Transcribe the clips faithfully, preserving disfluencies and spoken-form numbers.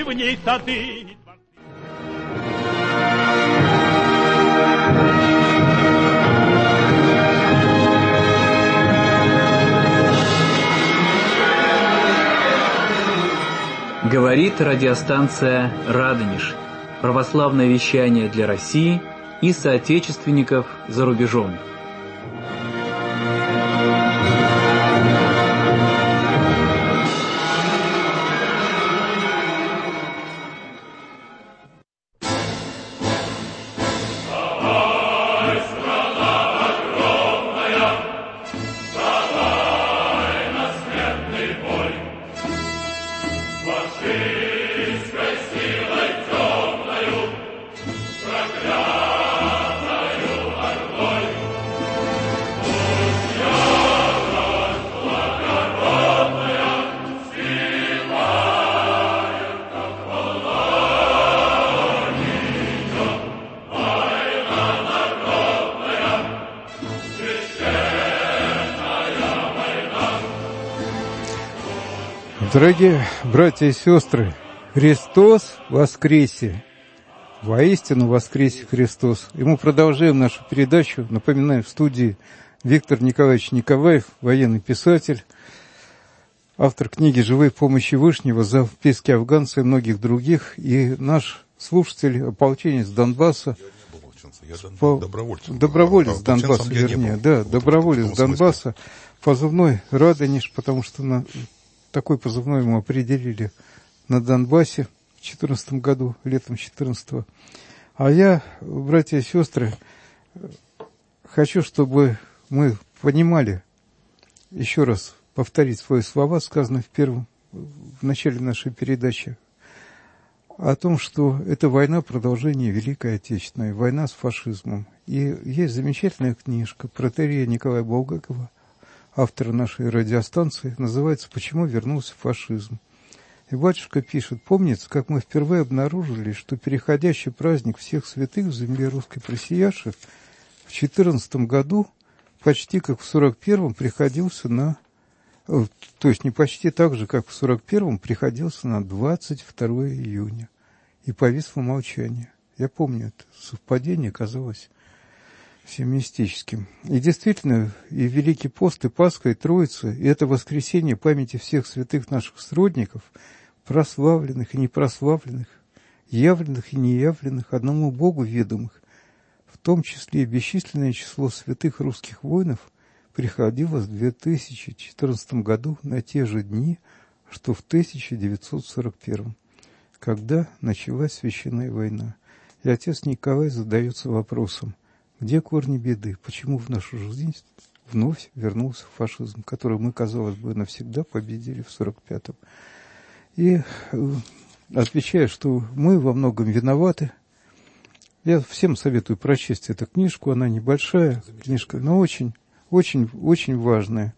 в ней сады. Говорит радиостанция «Радонеж». Православное вещание для России и соотечественников за рубежом. Дорогие братья и сестры, Христос воскресе! Воистину воскресе Христос! И мы продолжаем нашу передачу. Напоминаю, в студии Виктор Николаевич Николаев, военный писатель, автор книги «Живые помощи Вышнего», за вписки афганцев и многих других, и наш слушатель, ополченец Донбасса, Я по... добровольец. Доброволец Донбасса, вернее, да, вот доброволец Донбасса, позывной «Радонеж», потому что на... такой позывной мы определили на Донбассе в две тысячи четырнадцатом году, летом две тысячи четырнадцатого. А я, братья и сестры, хочу, чтобы мы понимали, еще раз повторить свои слова, сказанные в первом, в начале нашей передачи, о том, что это война, продолжение Великой Отечественной, война с фашизмом. И есть замечательная книжка протоиерея Николая Булгакова, автора нашей радиостанции, называется «Почему вернулся фашизм?». И батюшка пишет: помнится, как мы впервые обнаружили, что переходящий праздник всех святых в земле русской просияши в четырнадцатом году почти как в сорок первом приходился на... То есть не почти так же, как в сорок первом приходился на двадцать второе июня. И повисло молчание. Я помню это совпадение, казалось всем мистическим. И действительно, и Великий пост, и Пасха, и Троица, и это воскресение памяти всех святых наших сродников, прославленных и непрославленных, явленных и неявленных, одному Богу ведомых, в том числе и бесчисленное число святых русских воинов, приходилось в две тысячи четырнадцатом году на те же дни, что в тысяча девятьсот сорок первом, когда началась священная война. И отец Николай задается вопросом: где корни беды? Почему в нашу жизнь вновь вернулся фашизм, который мы, казалось бы, навсегда победили в сорок пятом? И отвечаю, что мы во многом виноваты. Я всем советую прочесть эту книжку. Она небольшая книжка, но очень, очень, очень важная.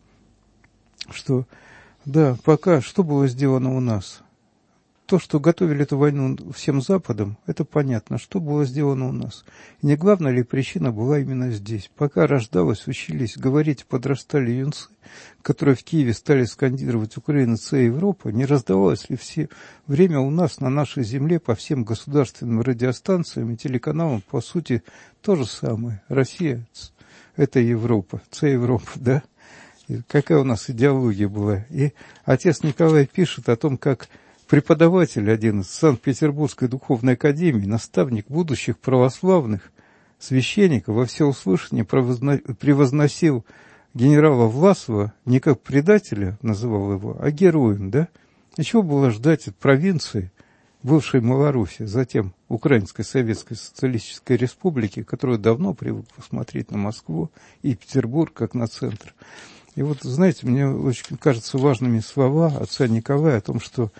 Что, да, пока что было сделано у нас? То, что готовили эту войну всем Западом, это понятно. Что было сделано у нас? И не главная ли причина была именно здесь? Пока рождалось, учились говорить, подрастали юнцы, которые в Киеве стали скандировать «Украина, це Европа», не раздавалось ли все время у нас на нашей земле по всем государственным радиостанциям и телеканалам, по сути, то же самое? Россия – это Европа, це Европа, да? И какая у нас идеология была? И отец Николай пишет о том, как преподаватель один из Санкт-Петербургской духовной академии, наставник будущих православных священников, во всеуслышание превозносил генерала Власова не как предателя, называл его, а героем, да? И чего было ждать от провинции, бывшей Малоруссии, затем Украинской Советской Социалистической Республики, которая давно привыкла смотреть на Москву и Петербург как на центр. И вот, знаете, мне очень кажутся важными слова отца Николая о том, что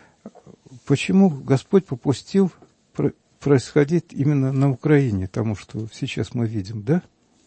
почему Господь попустил происходить именно на Украине, тому, что сейчас мы видим, да?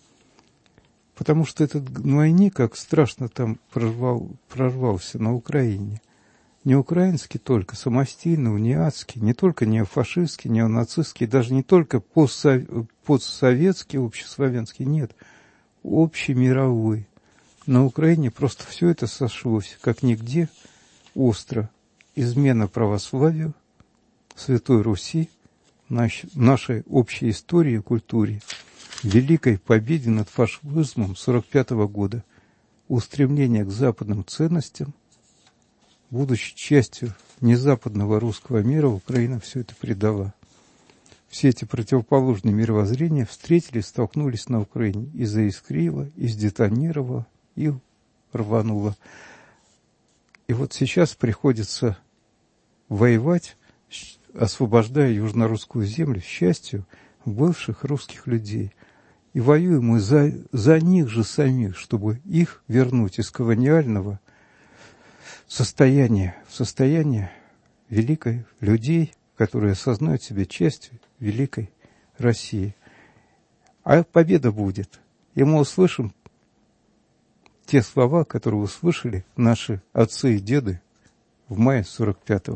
Потому что этот гнойник, как страшно там прорвал, прорвался на Украине. Не украинский только, самостийный, униатский, не только неофашистский, неонацистский, даже не только постсоветский, общеславянский, нет, общемировой. На Украине просто все это сошлось, как нигде, остро. Измена православию, Святой Руси, наш, нашей общей истории и культуре, великой победе над фашизмом сорок пятого года, устремление к западным ценностям, будучи частью незападного русского мира, Украина все это предала. Все эти противоположные мировоззрения встретились, столкнулись на Украине и заискрило, и сдетонировало, и рвануло. И вот сейчас приходится воевать, освобождая южнорусскую землю, счастью бывших русских людей. И воюем мы за, за них же самих, чтобы их вернуть из колониального состояния в состояние великой людей, которые осознают себя частью великой России. А победа будет. И мы услышим те слова, которые услышали наши отцы и деды в мае сорок пятого.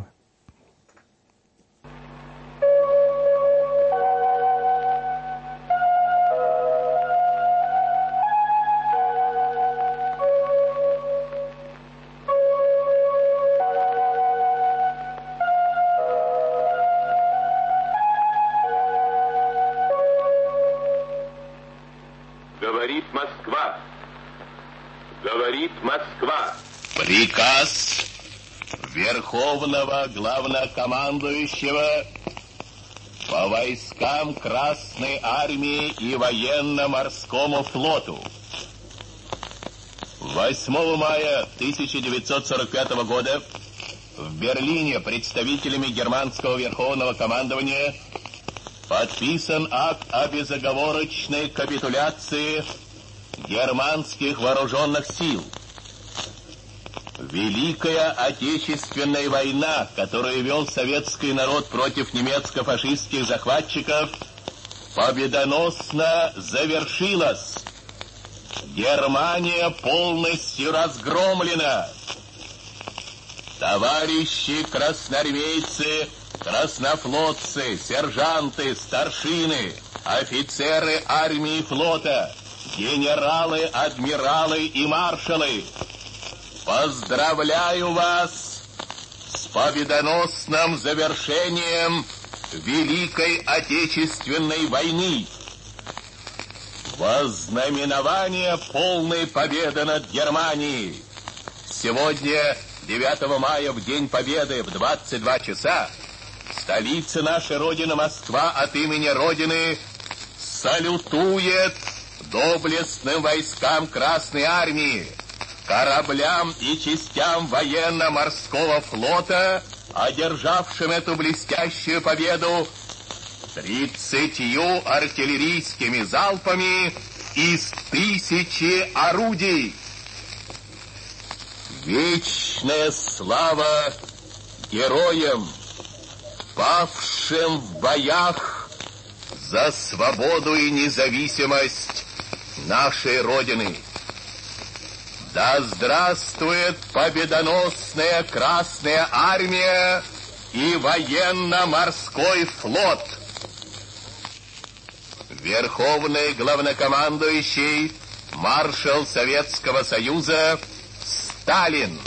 Говорит Москва. Говорит Москва. Приказ Верховного Главнокомандующего по войскам Красной Армии и Военно-Морскому флоту. восьмого мая тысяча девятьсот сорок пятого года в Берлине представителями германского Верховного командования подписан акт о безоговорочной капитуляции германских вооруженных сил. Великая Отечественная война, которую вел советский народ против немецко-фашистских захватчиков, победоносно завершилась. Германия полностью разгромлена. Товарищи красноармейцы, краснофлотцы, сержанты, старшины, офицеры армии и флота, генералы, адмиралы и маршалы, поздравляю вас с победоносным завершением Великой Отечественной войны. Вознаменование полной победы над Германией. Сегодня, девятого мая, в День Победы, в двадцать два часа, столица нашей Родины, Москва, от имени Родины салютует доблестным войскам Красной Армии, кораблям и частям военно-морского флота, одержавшим эту блестящую победу тридцатью артиллерийскими залпами из тысячи орудий. Вечная слава героям, павшим в боях за свободу и независимость нашей Родины. Да здравствует победоносная Красная Армия и военно-морской флот! Верховный главнокомандующий, маршал Советского Союза Сталин.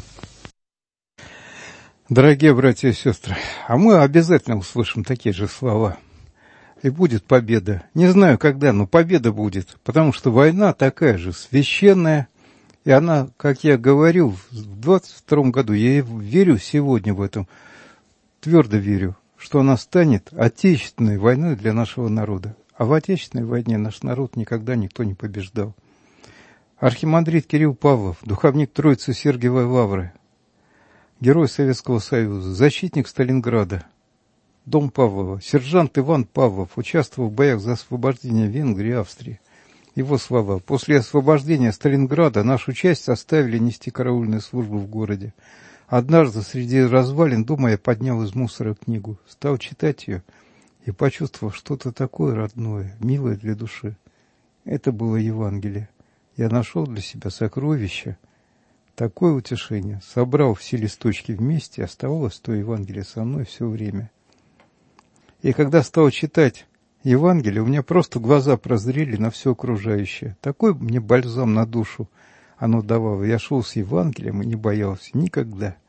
Дорогие братья и сестры, а мы обязательно услышим такие же слова. И будет победа. Не знаю когда, но победа будет, потому что война такая же священная. И она, как я говорил, в двадцать втором году, я верю сегодня в этом, твердо верю, что она станет отечественной войной для нашего народа. А в отечественной войне наш народ никогда никто не побеждал. Архимандрит Кирилл Павлов, духовник Троицы Сергиевой Лавры, герой Советского Союза, защитник Сталинграда, дом Павлова, сержант Иван Павлов, участвовал в боях за освобождение Венгрии и Австрии. Его слова: «После освобождения Сталинграда нашу часть оставили нести караульную службу в городе. Однажды среди развалин дома я поднял из мусора книгу, стал читать ее и почувствовал что-то такое родное, милое для души. Это было Евангелие. Я нашел для себя сокровище, такое утешение, собрал все листочки вместе, оставалось то Евангелие со мной все время. И когда стал читать Евангелие, у меня просто глаза прозрели на все окружающее. Такой мне бальзам на душу оно давало. Я шел с Евангелием и не боялся никогда.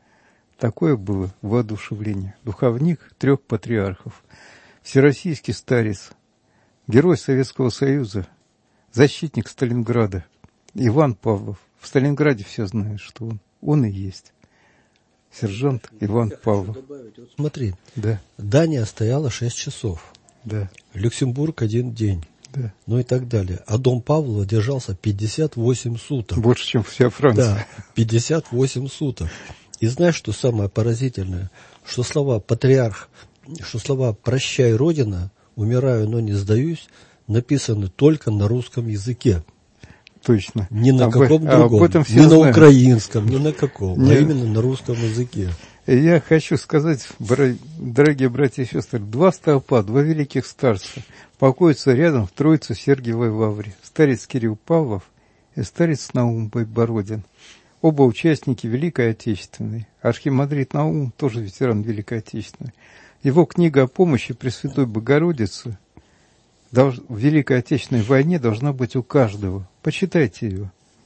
Такое было воодушевление. Духовник трех патриархов, всероссийский старец, герой Советского Союза, защитник Сталинграда, Иван Павлов. В Сталинграде все знают, что он. Он и есть. Сержант Иван Павлов. Вот смотри, да. Дания стояла шесть часов. Да. Люксембург один день. Да. Ну и так далее. А дом Павлова держался пятьдесят восемь суток. Больше, чем вся Франция. Да, пятьдесят восемь суток. И знаешь, что самое поразительное? Что слова «патриарх», что слова «прощай, Родина», «умираю, но не сдаюсь» написаны только на русском языке. Точно. Не на об, каком а другом, об этом все не знают. На украинском, не на каком, Не... а именно на русском языке. Я хочу сказать, бра... дорогие братья и сестры, два столпа, два великих старца покоятся рядом в Троице Сергиевой Лавре. Старец Кирилл Павлов и старец Наум Байбородин. Оба участники Великой Отечественной. Архимандрит Наум тоже ветеран Великой Отечественной. Его книга о помощи Пресвятой Богородицы в Великой Отечественной войне должна быть у каждого. Почитайте ее.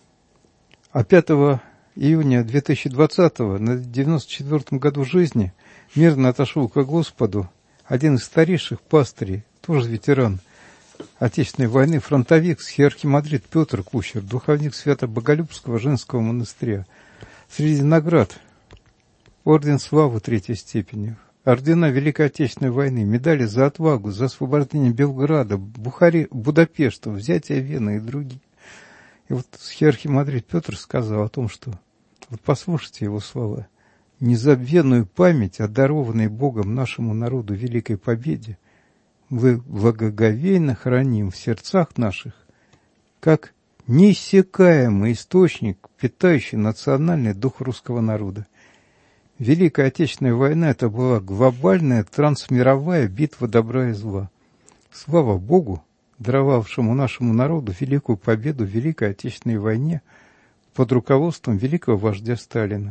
А пятого июня две тысячи двадцатого, на девяносто четвёртом году жизни, мирно отошел ко Господу один из старейших пастырей, тоже ветеран Отечественной войны, фронтовик, архимандрит Петр Кучер, духовник Свято-Боголюбского женского монастыря. Среди наград орден Славы третьей степени, ордена Великой Отечественной войны, медали за отвагу, за освобождение Белграда, Бухари, Будапешта, взятие Вены и другие. И вот архимандрит Петр сказал о том, что, вот послушайте его слова, незабвенную память о дарованной Богом нашему народу великой победе мы благоговейно храним в сердцах наших, как неиссякаемый источник, питающий национальный дух русского народа. Великая Отечественная война – это была глобальная трансмировая битва добра и зла. Слава Богу, даровавшему нашему народу великую победу в Великой Отечественной войне под руководством великого вождя Сталина.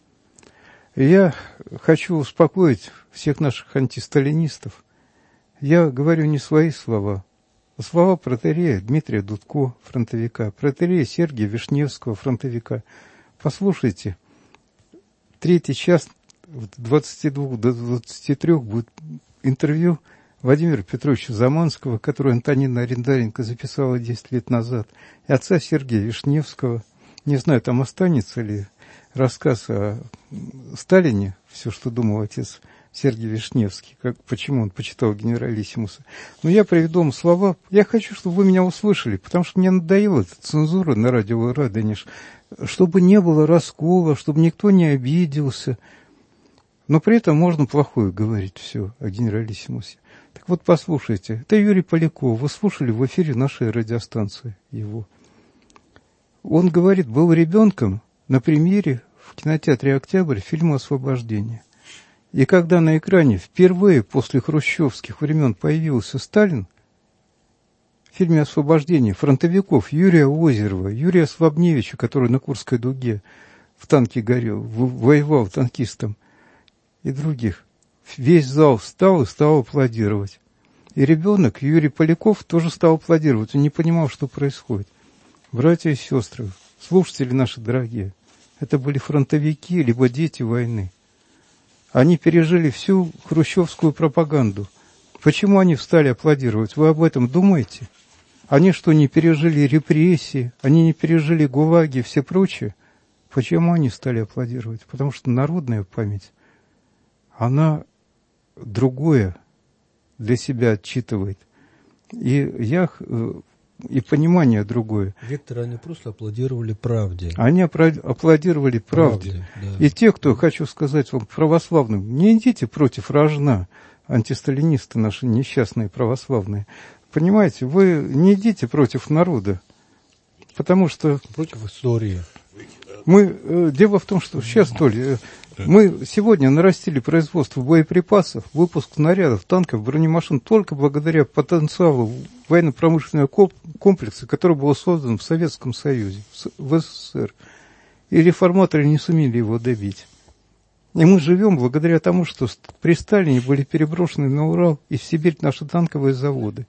И я хочу успокоить всех наших антисталинистов. Я говорю не свои слова, а слова протоиерея Дмитрия Дудко, фронтовика, протоиерея Сергия Вишневского, фронтовика. Послушайте, третий час, с двадцати двух до двадцати трёх будет интервью Владимира Петровича Заманского, которое Антонина Арендаренко записала десять лет назад, и отца Сергия Вишневского. Не знаю, там останется ли рассказ о Сталине, все, что думал отец Сергий Вишневский, как, почему он почитал генералиссимуса. Но я приведу вам слова. Я хочу, чтобы вы меня услышали, потому что мне надоела эта цензура на радио Радонеж, чтобы не было раскола, чтобы никто не обиделся. Но при этом можно плохое говорить все о генералиссимусе. Так вот, послушайте. Это Юрий Поляков. Вы слушали в эфире нашей радиостанции его. Он говорит, был ребенком на премьере в кинотеатре «Октябрь» фильма «Освобождение». И когда на экране впервые после хрущевских времен появился Сталин, в фильме «Освобождение» фронтовиков Юрия Озерова, Юрия Слабневича, который на Курской дуге в танке горел, воевал танкистом, и других, весь зал встал и стал аплодировать. И ребенок, Юрий Поляков, тоже стал аплодировать. Он не понимал, что происходит. Братья и сестры, слушатели наши дорогие, это были фронтовики, либо дети войны. Они пережили всю хрущевскую пропаганду. Почему они встали аплодировать? Вы об этом думаете? Они что, не пережили репрессии? Они не пережили ГУЛАГи и все прочее? Почему они стали аплодировать? Потому что народная память, она другое для себя отчитывает. И я... и понимание другое. Виктор, они просто аплодировали правде. Они аплодировали правде. правде да. И те, кто, хочу сказать вам, православным, не идите против рожна, антисталинисты наши несчастные православные. Понимаете, вы не идите против народа, потому что... Против истории. Мы, дело в том, что сейчас, Толь, мы сегодня нарастили производство боеприпасов, выпуск снарядов, танков, бронемашин только благодаря потенциалу военно-промышленного комплекса, который был создан в Советском Союзе, в СССР. И реформаторы не сумели его добить. И мы живем благодаря тому, что при Сталине были переброшены на Урал и в Сибирь наши танковые заводы.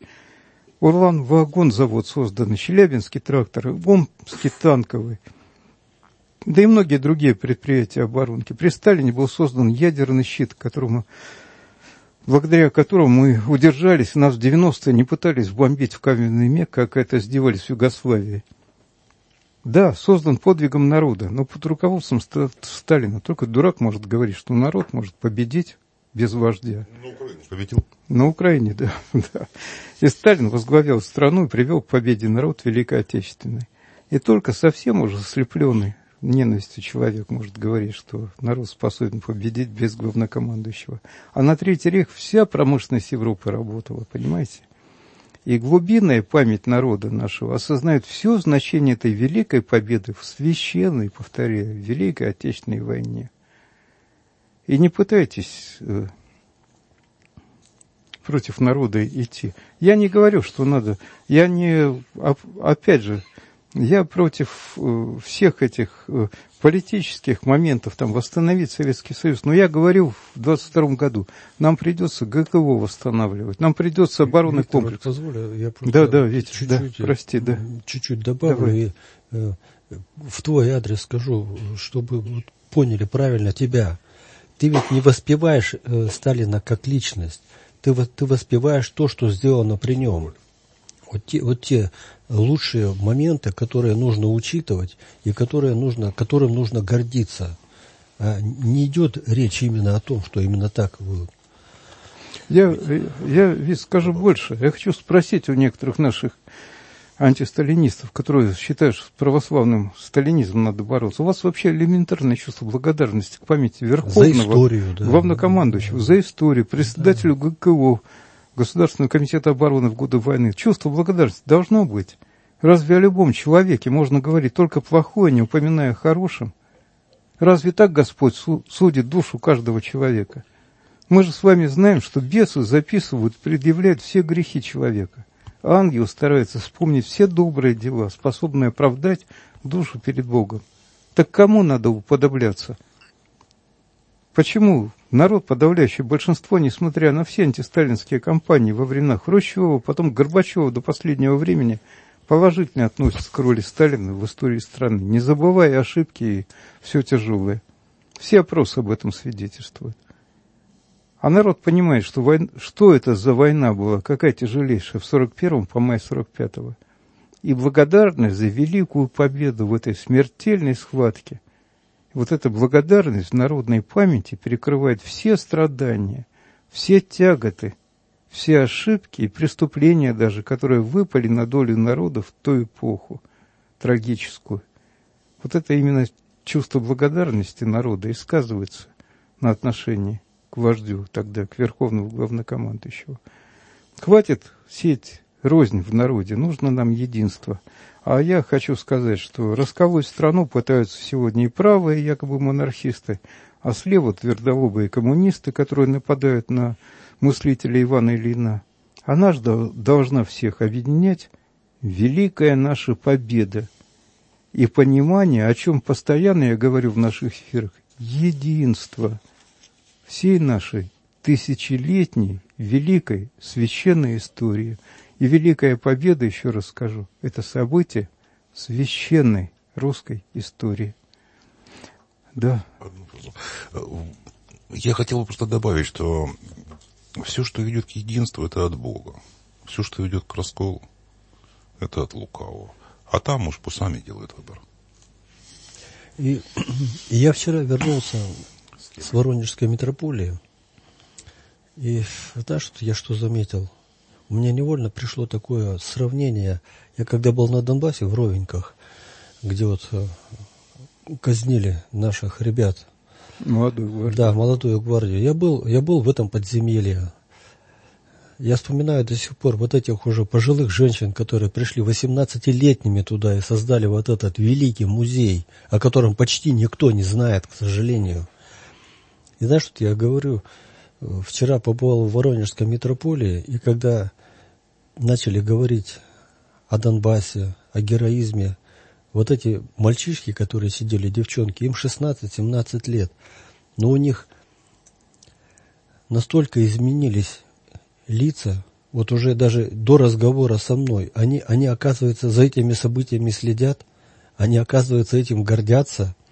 Урлан-вагон завод создан, Челябинский трактор, Омский танковый. да и многие другие предприятия оборонки. При Сталине был создан ядерный щит, которому, благодаря которому мы удержались, нас в девяностые не пытались бомбить в каменный век, как это сделали в Югославии. Да, создан подвигом народа, но под руководством Сталина. Только дурак может говорить, что народ может победить без вождя. На Украине победил. На Украине, да, да. И Сталин возглавлял страну и привел к победе народ Великой Отечественной. И только совсем уже ослепленный ненавистью человек может говорить, что народ способен победить без главнокомандующего. А на Третий рейх вся промышленность Европы работала, понимаете? И глубинная память народа нашего осознает все значение этой великой победы в священной, повторяю, Великой Отечественной войне. И не пытайтесь э, против народа идти. Я не говорю, что надо, я не, опять же, я против э, всех этих э, политических моментов, там, восстановить Советский Союз. Но я говорю в двадцать втором году, нам придется ГКО восстанавливать, нам придется оборонный Виктор, комплекс. Позволь, я просто да, да, Витя, чуть-чуть, да, прости, да. чуть-чуть добавлю. Давай. И э, в твой адрес скажу, чтобы вот поняли правильно тебя. Ты ведь не воспеваешь э, Сталина как личность, ты, ты воспеваешь то, что сделано при нем. Вот те, вот те лучшие моменты, которые нужно учитывать и которые нужно, которым нужно гордиться. А не идет речь именно о том, что именно так было. Я, я ведь скажу больше. Я хочу спросить у некоторых наших антисталинистов, которые считают, что с православным сталинизмом надо бороться. У вас вообще элементарное чувство благодарности к памяти Верховного за историю, да. главнокомандующего, да. за историю, председателю да. ГКО, Государственного комитета обороны в годы войны. Чувство благодарности должно быть. Разве о любом человеке можно говорить только плохое, не упоминая о хорошем? Разве так Господь судит душу каждого человека? Мы же с вами знаем, что бесы записывают, предъявляют все грехи человека. А ангел старается вспомнить все добрые дела, способные оправдать душу перед Богом. Так кому надо уподобляться? Почему народ, подавляющее большинство, несмотря на все антисталинские кампании во времена Хрущева, потом Горбачева до последнего времени, положительно относится к роли Сталина в истории страны, не забывая ошибки и все тяжелое? Все опросы об этом свидетельствуют. А народ понимает, что, война, что это за война была, какая тяжелейшая, в сорок первом по май сорок пятого. И благодарность за великую победу в этой смертельной схватке, вот эта благодарность в народной памяти перекрывает все страдания, все тяготы, все ошибки и преступления даже, которые выпали на долю народа в ту эпоху трагическую. Вот это именно чувство благодарности народа и сказывается на отношении к вождю тогда, к верховному главнокомандующему. Хватит сеять рознь в народе, нужно нам единство. А я хочу сказать, что расколоть страну пытаются сегодня и правые, якобы монархисты, а слева твердолобые коммунисты, которые нападают на мыслителя Ивана Ильина. А нас должна всех объединять великая наша победа и понимание, о чем постоянно я говорю в наших эфирах, единство всей нашей тысячелетней, великой, священной истории. И великая победа, еще раз скажу, это событие священной русской истории. Да. Я хотел бы просто добавить, что все, что ведет к единству, это от Бога. Все, что ведет к расколу, это от лукавого. А там уж пусть сами делают выбор. И, и я вчера вернулся с Воронежской митрополии. И знаешь, что я что заметил? У меня невольно пришло такое сравнение. Я когда был на Донбассе, в Ровеньках, где вот казнили наших ребят. Молодую гвардию. Да, молодую гвардию. Я был, я был в этом подземелье. Я вспоминаю до сих пор вот этих уже пожилых женщин, которые пришли восемнадцатилетними туда и создали вот этот великий музей, о котором почти никто не знает, к сожалению. И знаешь, что я говорю? Вчера побывал в Воронежской митрополии, и когда начали говорить о Донбассе, о героизме, вот эти мальчишки, которые сидели, девчонки, им шестнадцать-семнадцать лет, но у них настолько изменились лица, вот уже даже до разговора со мной, они, они, оказывается, за этими событиями следят, они, оказывается, этим гордятся,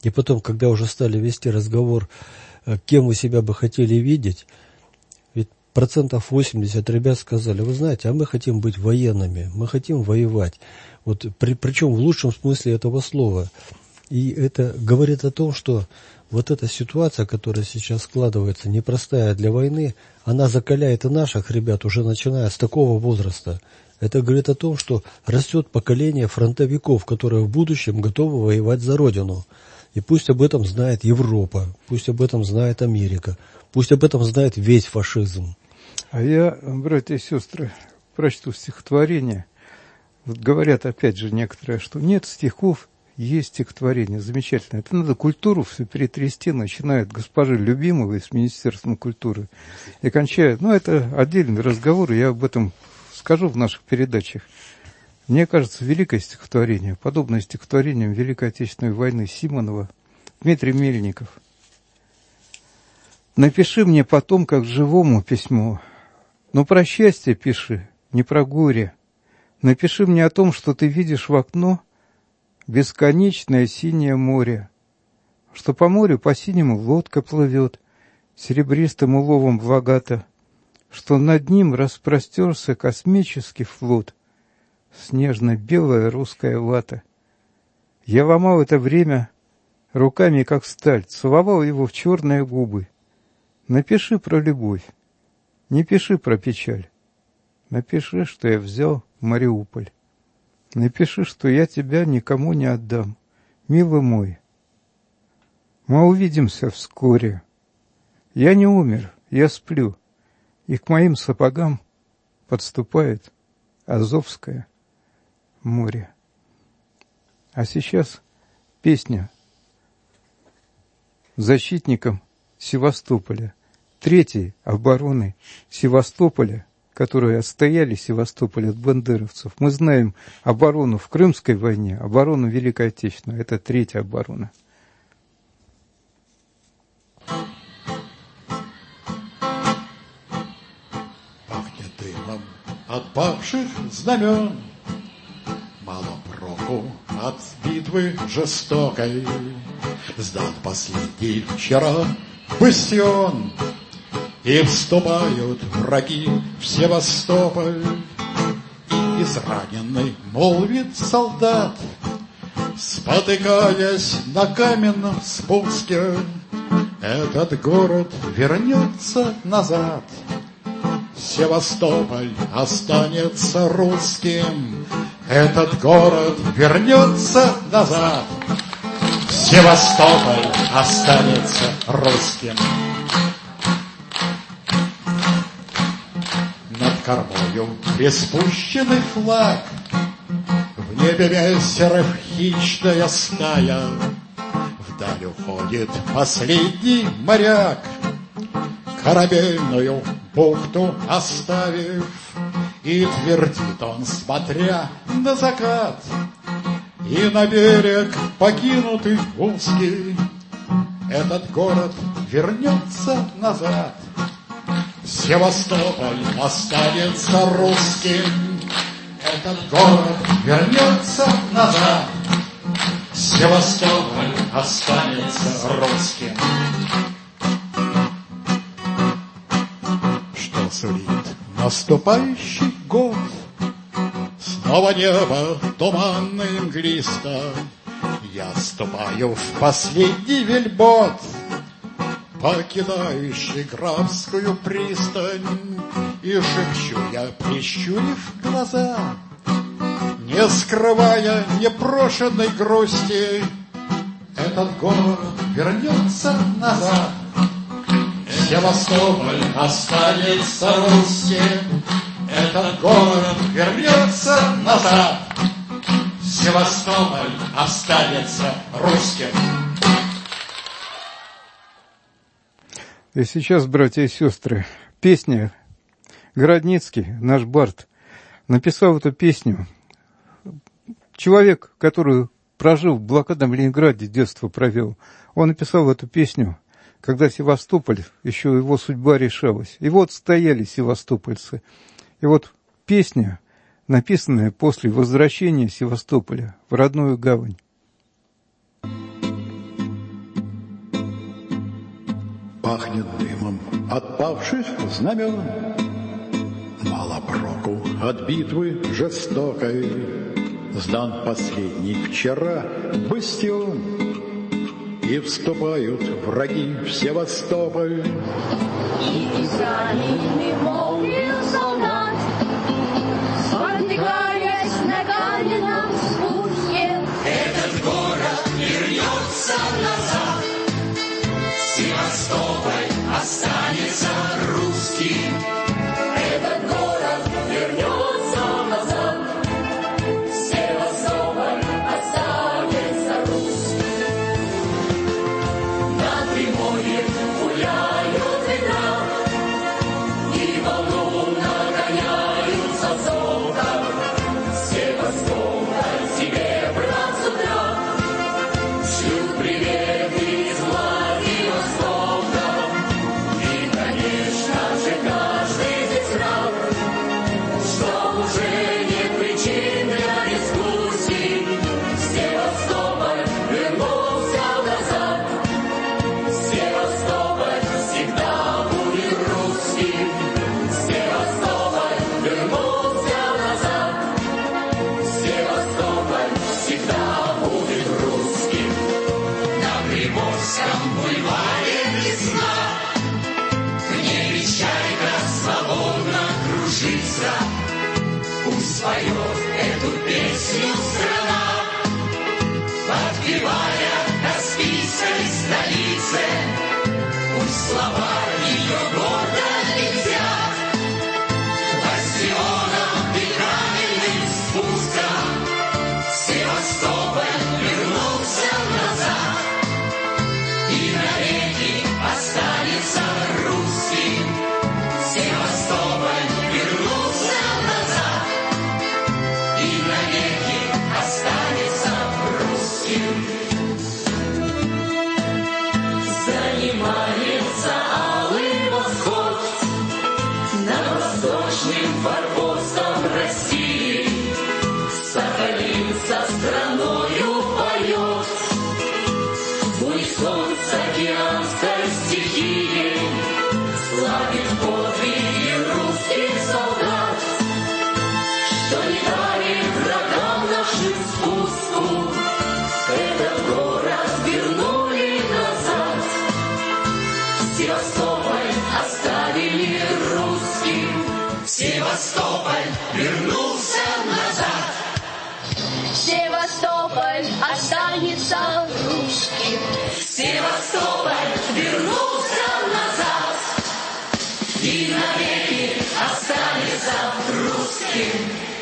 И потом, когда уже стали вести разговор, кем вы себя бы хотели видеть, ведь процентов восемьдесят ребят сказали: вы знаете, а мы хотим быть военными, мы хотим воевать. Вот, при, причем в лучшем смысле этого слова. И это говорит о том, что вот эта ситуация, которая сейчас складывается, непростая для войны, она закаляет и наших ребят, уже начиная с такого возраста. Это говорит о том, что растет поколение фронтовиков, которые в будущем готовы воевать за Родину. И пусть об этом знает Европа, пусть об этом знает Америка, пусть об этом знает весь фашизм. А я, братья и сестры, прочту стихотворение. Вот говорят, опять же, некоторые, что нет стихов, есть стихотворение. Замечательно. Это надо культуру все перетрясти, начиная от госпожи Любимовой с Министерством культуры и кончая. Ну, это отдельный разговор, я об этом скажу в наших передачах. Мне кажется, великое стихотворение, подобное стихотворениям Великой Отечественной войны Симонова, Дмитрий Мельников. «Напиши мне потом, как живому, письмо, но про счастье пиши, не про горе. Напиши мне о том, что ты видишь в окно бесконечное синее море, что по морю по-синему лодка плывет, серебристым уловом богата, что над ним распростерся космический флот, снежно-белая русская вата. Я ломал это время руками, как сталь, целовал его в черные губы. Напиши про любовь, не пиши про печаль. Напиши, что я взял Мариуполь. Напиши, что я тебя никому не отдам, милый мой. Мы увидимся вскоре. Я не умер, я сплю, и к моим сапогам подступает Азовское море». А сейчас песня защитникам Севастополя, третьей обороны Севастополя, которые отстояли Севастополь от бандеровцев. Мы знаем оборону в Крымской войне, оборону Великой Отечественной. Это третья оборона. Пахнет дымом от павших знамен, мало проку от битвы жестокой. Сдан последний вчера бастион, и вступают враги в Севастополь. И израненный молвит солдат, спотыкаясь на каменном спуске: этот город вернется назад, Севастополь останется русским. Этот город вернется назад, Севастополь останется русским. Над кормою приспущенный флаг, в небе мессеров хищная стая. Вдаль уходит последний моряк, корабельную бухту оставив, и твердит он, смотря на закат: и на берег покинутый узкий, этот город вернется назад, Севастополь останется русским. Этот город вернется назад, Севастополь останется русским. Что сулит наступающий год? Снова небо туманно и мглисто. Я ступаю в последний вельбот, покидающий Графскую пристань, и шепчу я, прищурив глаза, не скрывая непрошенной грусти: этот город вернется назад, Севастополь останется русским. Этот город вернется назад, Севастополь останется русским. И сейчас, братья и сестры, песня Городницкий, наш бард, написал эту песню. Человек, который прожил в блокадном Ленинграде, детство провел, он написал эту песню, когда Севастополь, еще его судьба решалась. И вот стояли севастопольцы. И вот песня, написанная после возвращения Севастополя в родную гавань. Пахнет дымом отпавших знамен, мало проку от битвы жестокой. Сдан последний вчера бастион, и вступают враги в Севастополь. И раненый молвил солдат, спотыкаясь на каменном спуске. Этот город вернется назад, Севастополь останется русским. Этот город вернется назад, Севастополь останется русским. На Приморье гуляют ветра, и волну нагоняют со золота. Севастополь тебе, брат, с утра шлют приветы из Владивостока. И, конечно же, каждый здесь рад, что уже нет причин для дискуссий. Севастополь вернулся назад, Севастополь всегда будет русским. Севастополь вернулся назад, Севастополь всегда будет русским. На Приморском бульваре весна, в небе чайка свободно кружится. Пусть поет эту песню страна, подпевая Каспийской столице. Пусть слова ее гордо летят бастионом и каменным спуском. Севастополь вернулся назад и навеки останется русским. Севастополь вернулся назад и навеки останется русским. Занимается алый восход над восточным форпостом России. Сахалин со страною поет в унисон с океанской стихией. Славит подвиги русских солдат, что не дали врагам нашим спуску. Этот город вернули назад, Севастополь оставили русским. Севастополь вернулся назад, Севастополь останется русским. Севастополь вернулся назад и навеки останется русским.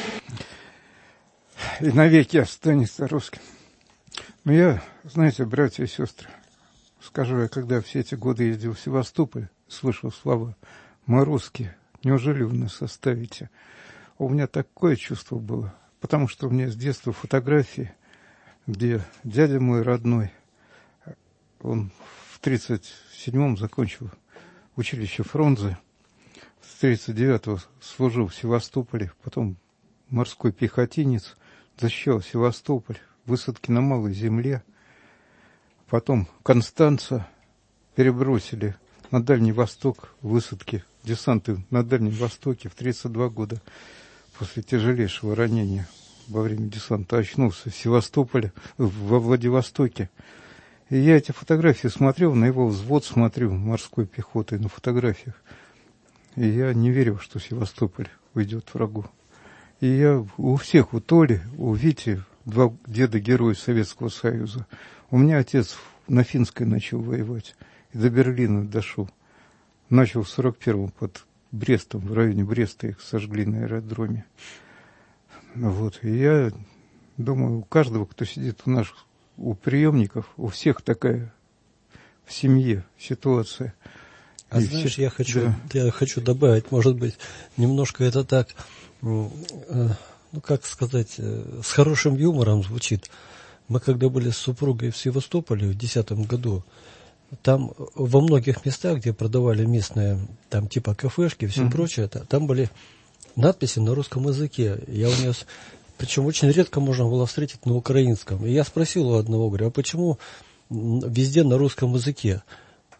И навеки останется русским. Но я, знаете, братья и сестры, скажу я, когда все эти годы ездил в Севастополь, слышал слова «Мы русские, неужели вы нас оставите?» У меня такое чувство было, потому что у меня с детства фотографии, где дядя мой родной, он в тридцать седьмом закончил училище Фрунзе, с тридцать девятого служил в Севастополе, потом морской пехотинец, защищал Севастополь, высадки на Малой Земле, потом Констанца перебросили на Дальний Восток, высадки, десанты на Дальнем Востоке в тридцать два года после тяжелейшего ранения во время десанта очнулся в Севастополе, во Владивостоке. И я эти фотографии смотрел, на его взвод смотрю, морской пехоты на фотографиях. И я не верил, что Севастополь уйдет врагу. И я у всех, у Толи, у Вити, два деда-героя Советского Союза. У меня отец на Финской начал воевать и до Берлина дошел. Начал в сорок первом под Брестом, в районе Бреста их сожгли на аэродроме. Вот. И я думаю, у каждого, кто сидит у наших, у приемников, у всех такая в семье ситуация. А и знаешь, все... я хочу, да. я хочу добавить, может быть, немножко это так, ну, как сказать, с хорошим юмором звучит. Мы когда были с супругой в Севастополе в две тысячи десятом году, там во многих местах, где продавали местные, там типа кафешки и все mm-hmm. прочее, там были надписи на русском языке. Я унес, причем очень редко можно было встретить на украинском. И я спросил у одного, говорю, а почему везде на русском языке?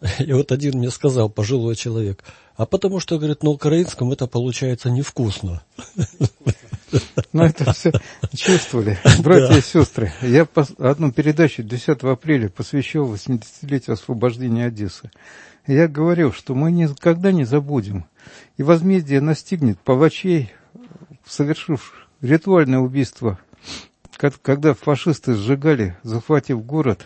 И вот один мне сказал, пожилой человек, а потому что, говорит, на украинском это получается невкусно. Ну, это все чувствовали, братья и сестры. Я одну передачу десятого апреля посвящал восьмидесятилетию освобождения Одессы. Я говорил, что мы никогда не забудем, и возмездие настигнет палачей, совершивших ритуальное убийство, когда фашисты сжигали, захватив город,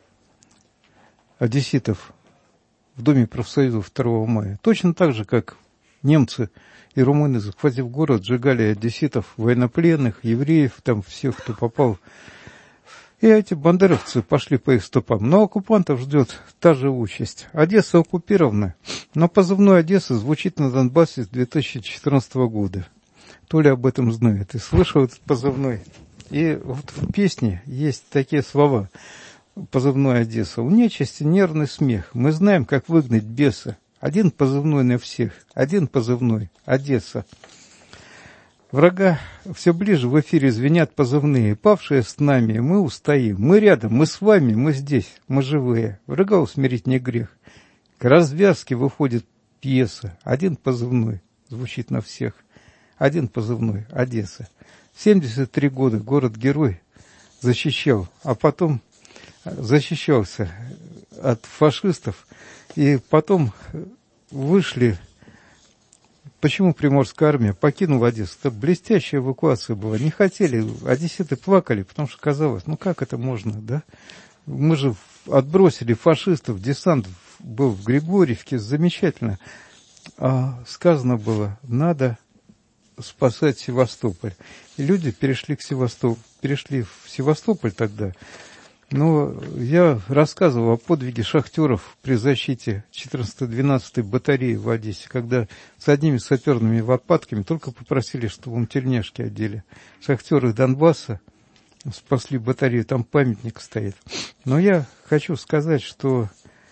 одесситов в Доме профсоюзов второго мая. Точно так же, как немцы и румыны, захватив город, сжигали одесситов, военнопленных, евреев, там всех, кто попал. И эти бандеровцы пошли по их стопам. Но оккупантов ждет та же участь. Одесса оккупирована, но позывной Одессы звучит на Донбассе с две тысячи четырнадцатого года. Толя об этом знает и слышал этот позывной. И вот в песне есть такие слова. Позывной Одесса. У нечисти нервный смех. Мы знаем, как выгнать беса. Один позывной на всех. Один позывной. Одесса. Врага все ближе в эфире звенят позывные. Павшие с нами, мы устоим. Мы рядом, мы с вами, мы здесь. Мы живые. Врага усмирить не грех. К развязке выходит пьеса. Один позывной. Звучит на всех. Один позывной. Одесса. семьдесят три года город-герой защищал. А потом... защищался от фашистов, и потом вышли. Почему Приморская армия покинула Одессу? Это блестящая эвакуация была. Не хотели, одесситы плакали, потому что казалось, ну как это можно, да? Мы же отбросили фашистов, десант был в Григорьевке, замечательно. А сказано было, надо спасать Севастополь. И люди перешли к Севастополю, перешли в Севастополь тогда. Но я рассказывал о подвиге шахтеров при защите четырнадцатой двенадцатой батареи в Одессе, когда с одними саперными лопатками только попросили, чтобы им тельняшки одели. Шахтеры Донбасса спасли батарею, там памятник стоит. Но я хочу сказать, что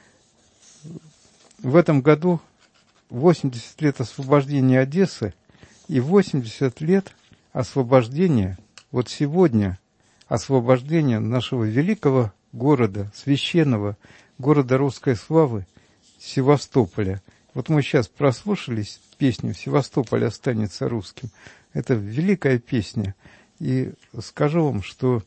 в этом году восемьдесят лет освобождения Одессы и восемьдесят лет освобождения, вот сегодня, освобождения нашего великого города, священного города русской славы, Севастополя. Вот мы сейчас прослушались песню «Севастополь останется русским». Это великая песня. И скажу вам, что,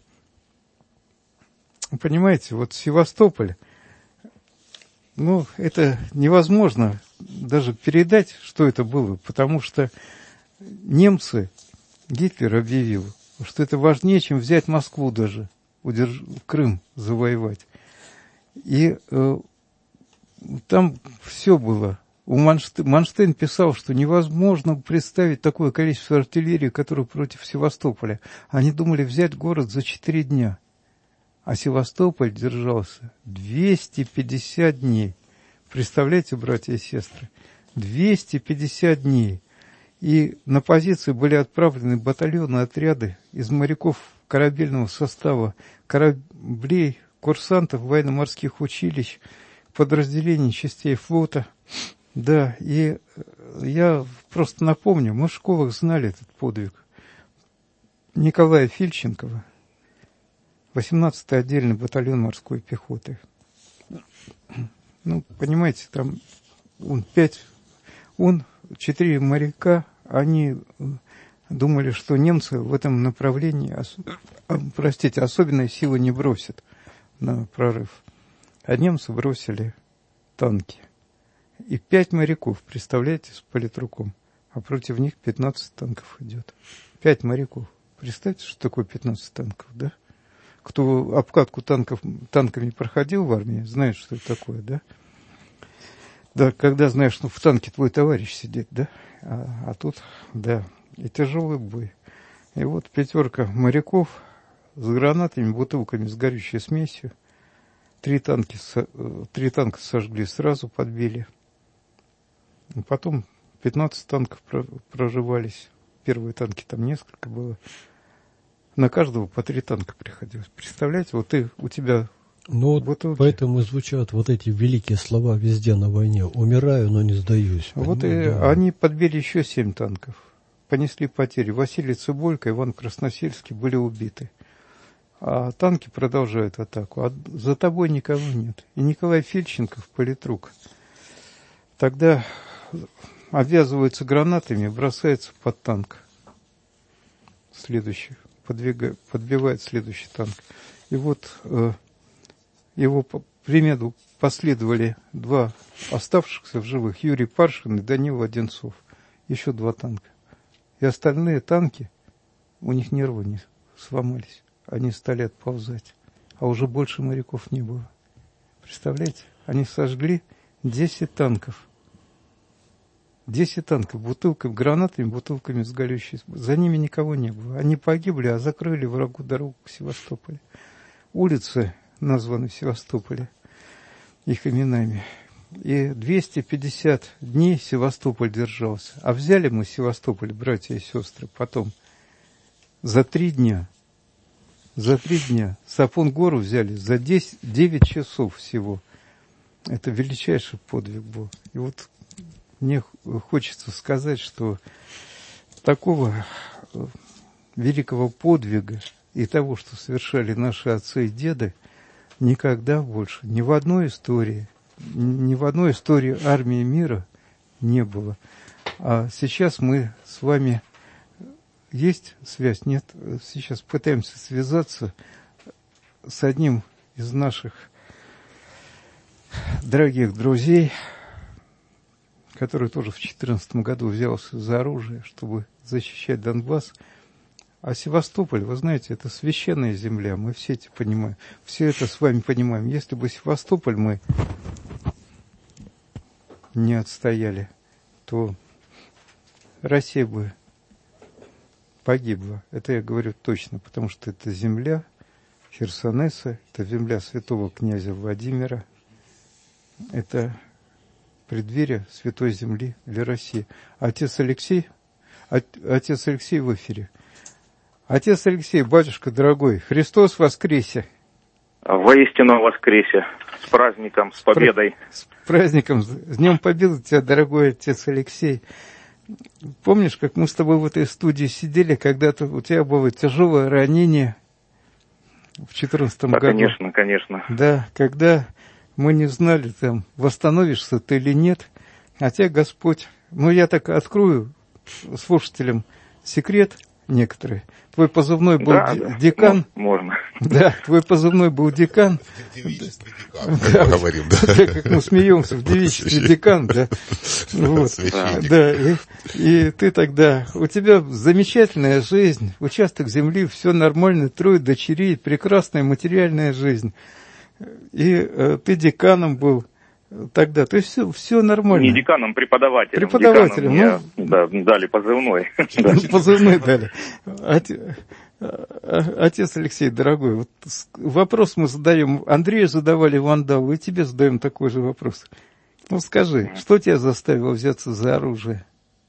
понимаете, вот Севастополь, ну, это невозможно даже передать, что это было, потому что немцы, Гитлер объявил, что это важнее, чем взять Москву даже, удерж... Крым завоевать. И э, там все было. У Манштейн, Манштейн писал, что невозможно представить такое количество артиллерии, которое против Севастополя. Они думали взять город за четыре дня. А Севастополь держался двести пятьдесят дней. Представляете, братья и сестры? двести пятьдесят дней. И на позиции были отправлены батальоны, отряды из моряков корабельного состава, кораблей, курсантов военно-морских училищ, подразделений частей флота. Да, и я просто напомню, мы в школах знали этот подвиг. Николая Фильченкова, восемнадцатый отдельный батальон морской пехоты. Ну, понимаете, там он пять, он, четыре моряка, они думали, что немцы в этом направлении, простите, особенной силы не бросят на прорыв. А немцы бросили танки. И пять моряков, представляете, с политруком. А против них пятнадцать танков идет. Пять моряков. Представьте, что такое пятнадцать танков, да? Кто обкатку танков, танками проходил в армии, знает, что это такое, да? Да, когда знаешь, что в танке твой товарищ сидит, да? А, а тут, да, и тяжелый бой. И вот пятерка моряков с гранатами, бутылками с горючей смесью. Три, танки, три танка сожгли, сразу подбили. И потом пятнадцать танков проживались. Первые танки там несколько было. На каждого по три танка приходилось. Представляете, вот ты, у тебя... Ну, вот поэтому и звучат вот эти великие слова везде на войне. Умираю, но не сдаюсь. Вот и да. Они подбили еще семь танков. Понесли потери. Василий Цыбулько, Иван Красносельский были убиты. а танки продолжают атаку, а за тобой никого нет. И Николай Фильченков, политрук, тогда обвязываются гранатами, бросается под танк. Следующий, подвигает, подбивает следующий танк. И вот э, его по примеру последовали два оставшихся в живых, Юрий Паршин и Данил Одинцов. Еще два танка. И остальные танки, у них нервы не сломались. Они стали отползать. А уже больше моряков не было. Представляете? Они сожгли десять танков. десять танков, бутылками, гранатами, бутылками с горючей. За ними никого не было. Они погибли, а закрыли врагу дорогу к Севастополю. Улицы названы в Севастополе их именами. И двести пятьдесят дней Севастополь держался. А взяли мы Севастополь, братья и сестры, потом за три дня. За три дня. Сапун-гору взяли за десять, девять часов всего. Это величайший подвиг был. И вот мне хочется сказать, что такого великого подвига и того, что совершали наши отцы и деды, никогда больше, ни в одной истории, ни в одной истории армии мира не было. А сейчас мы с вами... Есть связь? Нет? Сейчас пытаемся связаться с одним из наших дорогих друзей, который тоже в две тысячи четырнадцатом году взялся за оружие, чтобы защищать Донбасс. А Севастополь, вы знаете, это священная земля, мы все это понимаем. Все это с вами понимаем. Если бы Севастополь мы не отстояли, то Россия бы погибла. Это я говорю точно, потому что это земля Херсонеса, это земля святого князя Владимира, это преддверие святой земли для России. Отец Алексей, отец Алексей в эфире. Отец Алексей, батюшка дорогой, Христос воскресе! Воистину воскресе! С праздником, с победой! С праздником, с Днем Победы тебя, дорогой отец Алексей! Помнишь, как мы с тобой в этой студии сидели, когда-то у тебя было тяжелое ранение в четырнадцатом да, году? Конечно, конечно. Да, когда мы не знали, там, восстановишься ты или нет, а тебя Господь... Ну, я так открою слушателям секрет некоторые. Твой позывной был да, д- да. декан. Ну, можно. Да, твой позывной был декан. Да, говорим, да. Как мы смеемся в девичестве декан, да. Вот. Да, и, и ты тогда, у тебя замечательная жизнь, участок земли, все нормально, трое дочерей, прекрасная материальная жизнь. И э, ты деканом был тогда, то есть все, все нормально. Не деканом, преподавателем. Преподавателем, деканом ну, мне, да, дали позывной. Позывной дали. Отец Алексей, дорогой, вот вопрос мы задаем, Андрею задавали Вандалу, и тебе задаем такой же вопрос. Ну скажи, что тебя заставило взяться за оружие?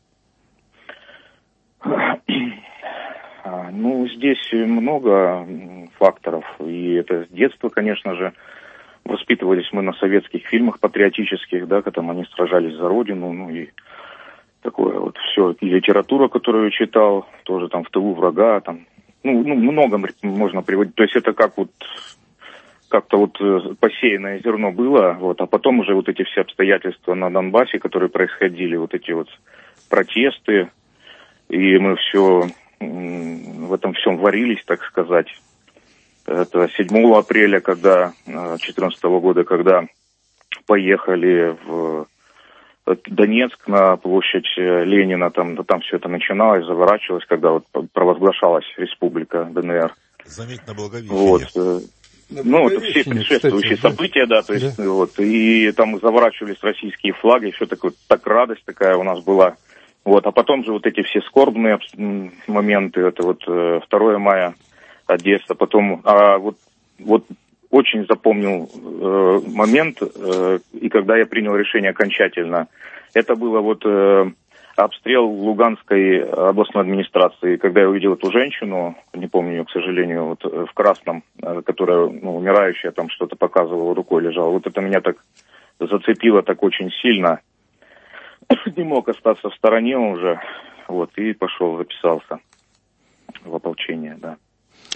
Ну, здесь много факторов, и это с детства, конечно же. Воспитывались мы на советских фильмах патриотических, да, когда они сражались за родину, ну и такое вот все. И литература, которую я читал, тоже там в тылу врага, там, ну, ну много можно приводить. То есть это как вот, как-то вот посеянное зерно было, вот, а потом уже вот эти все обстоятельства на Донбассе, которые происходили, вот эти вот протесты, и мы все в этом всем варились, так сказать. Это седьмого апреля, когда две тысячи четырнадцатого года, когда поехали в Донецк на площадь Ленина, там, да, там все это начиналось, заворачивалось, когда вот провозглашалась республика ДНР. Заметь на Благовещение. Вот. Ну, это все предшествующие кстати, события, да, то есть, да. Вот, и там заворачивались российские флаги, все такое, так радость такая у нас была. Вот, а потом же вот эти все скорбные моменты, это вот второго мая, Одесса, потом, а вот, вот очень запомнил э, момент, э, и когда я принял решение окончательно, это было вот э, обстрел Луганской областной администрации, когда я увидел эту женщину, не помню ее, к сожалению, вот в красном, э, которая, ну, умирающая, там что-то показывала, рукой лежала, вот это меня так зацепило так очень сильно, не мог остаться в стороне уже, вот, и пошел, записался в ополчение, да.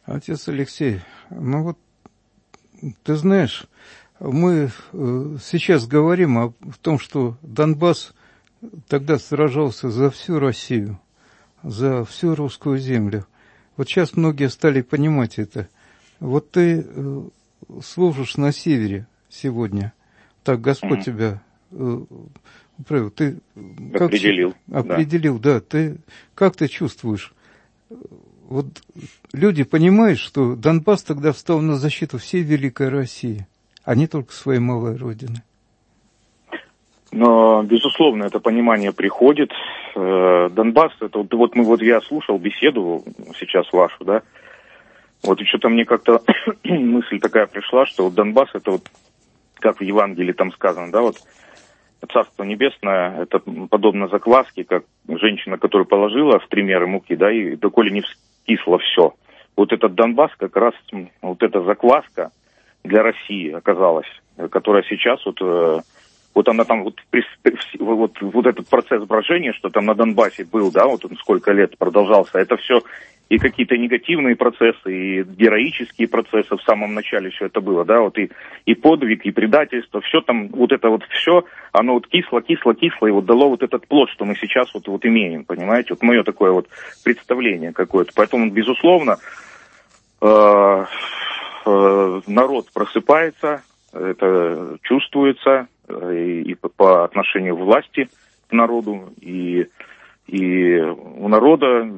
Отец Алексей, ну вот, ты знаешь, мы сейчас говорим о том, что Донбасс тогда сражался за всю Россию, за всю русскую землю. Вот сейчас многие стали понимать это. Вот ты служишь на севере сегодня, так Господь mm-hmm. тебя управил. Ты определил. Как, определил, да. да. Ты, как ты чувствуешь? Вот люди понимают, что Донбасс тогда встал на защиту всей великой России, а не только своей малой родины. Но, безусловно, это понимание приходит. Донбасс, это вот, вот мы вот я слушал беседу сейчас вашу, да, вот и что-то мне как-то мысль такая пришла, что вот Донбасс это вот, как в Евангелии там сказано, да, вот Царство Небесное, это подобно закваске, как женщина, которая положила в три меры муки, да, и доколе не вскисло все. Вот этот Донбасс как раз, вот эта закваска для России оказалась, которая сейчас вот... Вот она там, вот, вот, вот этот процесс брожения, что там на Донбассе был, да, вот он сколько лет продолжался, это все и какие-то негативные процессы, и героические процессы в самом начале все это было, да, вот и, и подвиг, и предательство, все там, вот это вот все, оно вот кисло, кисло, кисло, и вот дало вот этот плод, что мы сейчас вот, вот имеем, понимаете, вот мое такое вот представление какое-то, поэтому, безусловно, э, э, народ просыпается, это чувствуется, и, и по отношению власти к народу, и, и у народа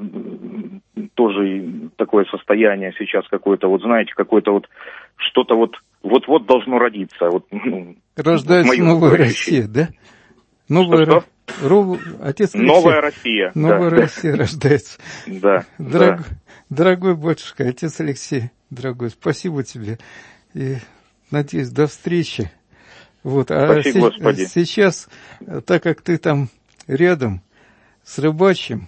тоже такое состояние сейчас какое-то, вот знаете, какое-то вот что-то вот вот-вот должно родиться. Вот, ну, рождается новая Россия, да? Новая что, что? Ро... Отец Алексей. Новая Россия. Новая да. Россия рождается. Да. Дорог... да. Дорогой батюшка, отец Алексей, дорогой, спасибо тебе. И надеюсь, до встречи. Вот. А Спасибо, се- Господи. Сейчас, так как ты там рядом с рыбачьим,